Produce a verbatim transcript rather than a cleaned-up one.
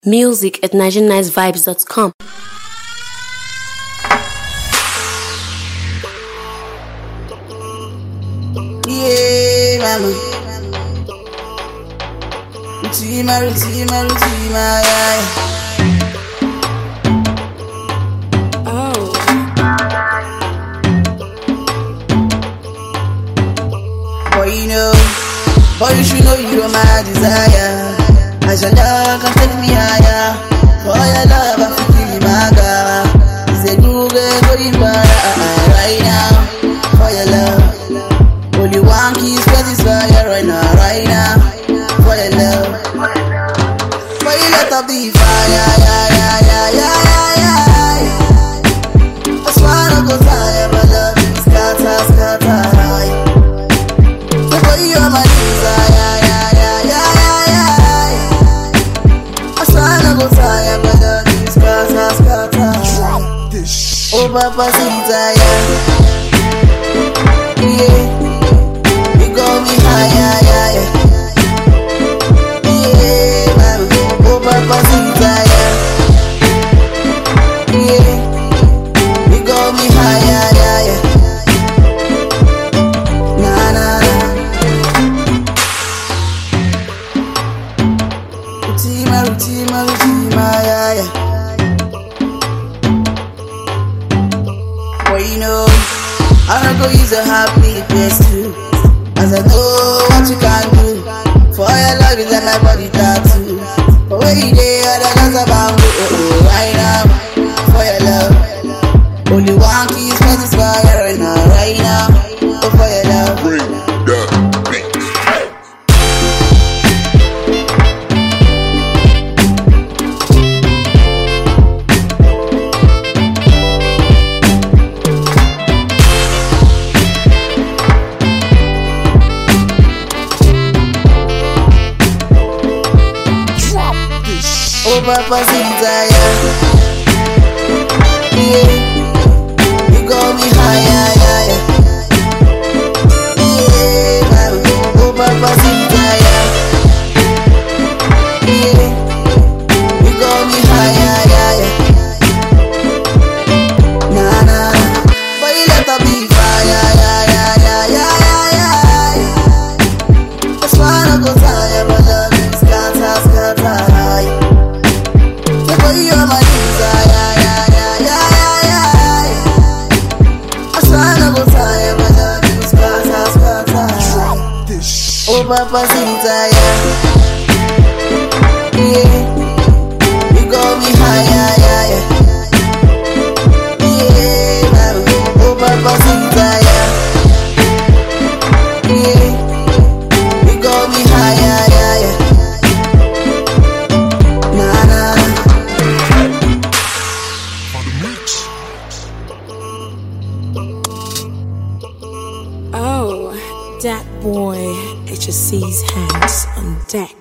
Music at nigerian nice vibes dot com. Yeah, mama. Rutima, Rutima, Rutima, yeah. Oh. Boy, you know, boy, you should know you are my desire. I shall love and take me higher. For your love, I feel you, my God. It's a new game going right now. For your love, only one key is satisfied right now, right now. For your love, for you let up the fire, yeah, yeah, yeah, yeah, yeah, yeah. That's why I go tired, but love is scatter, scatter, right. So for you, I'm a desire, yeah, yeah, yeah, yeah, yeah. That's why I go tired, but love is scatter, scatter. Drop this shit. Oh, Papa, Sita, yeah. Yeah. You got me high, yeah, yeah, yeah. Yeah, man. Oh, Papa, Sita, yeah. Yeah. You got me high, yeah, yeah, yeah. Nah, nah, nah. Rutima, Rutima, Rutima, yeah, yeah. Boy, you know, I don't go use a happy place too. As I know what you can do. For your love is like my body tattoo. But where you there, other guys are bound to oh, oh, right now. For your love, only one key is satisfied right now, right now. Oh, for your love. Bring that beat. Oh, Papa, Sita, yeah. Yeah. You got me high, yeah, yeah, yeah. Yeah, man. Oh, Papa, Sita, yeah. Yeah. You got me high, yeah, yeah, yeah. Nah, nah. But you let up the fire, yeah, yeah, yeah, yeah, yeah, yeah. That's why I go tired, but love is scatter, scatter, right. You are my desire, yeah, yeah, yeah, yeah, yeah. I try to go tired, but love you scatter, scatter. Drop this shit. Oh, Papa, Sita, yeah. Yeah. You got me high, yeah, yeah, yeah. Yeah, man. Oh, Papa, Sita, yeah. Yeah. You got me high, yeah, yeah, yeah. Nah, nah. Oh, that boy. H S C's hands on deck.